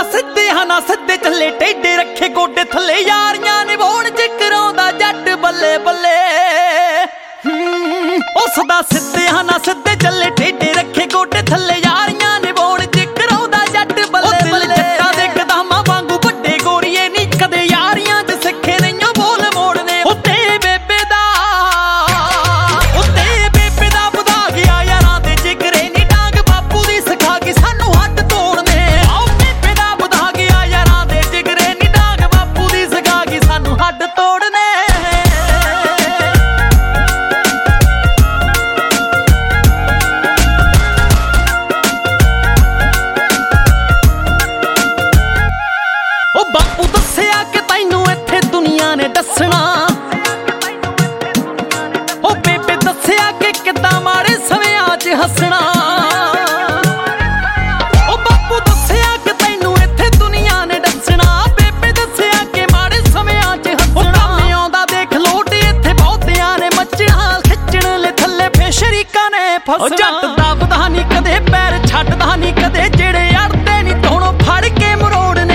ਸਿੱਧੇ ਹਾਂ ਨਾ ਸਿੱਧੇ ਚੱਲੇ ਟੇਢੇ ਰੱਖੇ ਗੋਡੇ ਥੱਲੇ ਯਾਰੀਆਂ ਨਿਭਾਉਣ ਚ ਕਰਾਉਂਦਾ ਜੱਟ ਬੱਲੇ ਬੱਲੇ ਉਸ ਦਾ ਸਿੱਧੇ ਹਾਂ ਨਾ ਸਿੱਧੇ ਚੱਲੇ ਟੇਢੇ ਰੱਖੇ ਗੋਡੇ ਥੱਲੇ ਯਾਰੀਆਂ ਨਿਭਾਉਣ ਚ ਕਰਾਉਂਦਾ ਜੱਟ ਬੱਲੇ ਬੱਲੇ ਜੱਟਾਂ ਦੇ ਕਦਮਾਂ ਵਾਂਗੂ ਵੱਡੇ ਗੋਰੀਏ ਨੀ ਕਦੇ ਯਾਰੀਆਂ ਚ ਸਿੱਖੇ ਨਹੀਂਓ ਬੋਲ ਮੋੜਨੇ ਉੱਤੇ ਬੇਬੇ ਦਾ ਵਧਾ ਗਿਆ ਯਾਰਾਂ ਦੇ ਜਿਗਰੇ ਨੀ ਡਾਂਗ ਬਾਪੂ ਦੀ ਸਿਖਾ ਕੇ ਸਾਨੂੰ ਹੱਥ ਤੋੜਨੇ ਆਓ ਬੇਬੇ ਦਾ ਵਧਾ ਗਿਆ ਯਾਰਾਂ ਦੇ ਜਿਗਰੇ ਨੀ ਡਾਂਗ ਬਾਪੂ ਦੀ ਸਿਖਾ ਕੇ ਸਾਨੂੰ ਹੱਥ ਤੋੜਨੇ ਬਾਪੂ ਦੱਸਿਆ ਕਿ ਤੈਨੂੰ ਇੱਥੇ ਦੁਨੀਆ ਨੇ ਦੱਸਣਾ ਉਹ ਬੇਬੇ ਦੱਸਿਆ ਕਿ ਕਿੱਦਾਂ ਮਾੜੇ ਸਮਿਆਂ 'ਚ ਹੱਸਣਾ ਉਹ ਬਾਪੂ ਦੱਸਿਆ ਕਿ ਤੈਨੂੰ ਇੱਥੇ ਦੁਨੀਆ ਨੇ ਦੱਸਣਾ ਬੇਬੇ ਦੱਸਿਆ ਕਿ ਮਾੜੇ ਸਮਿਆਂ 'ਚ ਹੱਸਣਾ ਉਹ ਆਉਂਦਾ ਦੇਖ ਲੋਟ ਇੱਥੇ ਬਹੁਤਿਆਂ ਨੇ ਮੱਚਣਾ ਖਿੱਚਣ ਲੈ ਥੱਲੇ ਫੇ ਸ਼ਰੀਕਾਂ ਨੇ ਫਸਣਾ ਜੱਟ ਦਾ ਵਧਾ ਨੀ ਕਦੇ ਪੈਰ ਛੱਡਦਾ ਨੀ ਕਦੇ ਜਿਹੜੇ ਅੜਦੇ ਨੀ ਧੋਣੋਂ ਫੜ ਕੇ ਮਰੋੜਨੇ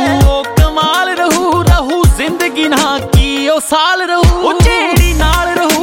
ਸਾਲ ਰਹੂ ਉਹ ਜਿਹੜੀ ਨਾਲ ਰਹੂ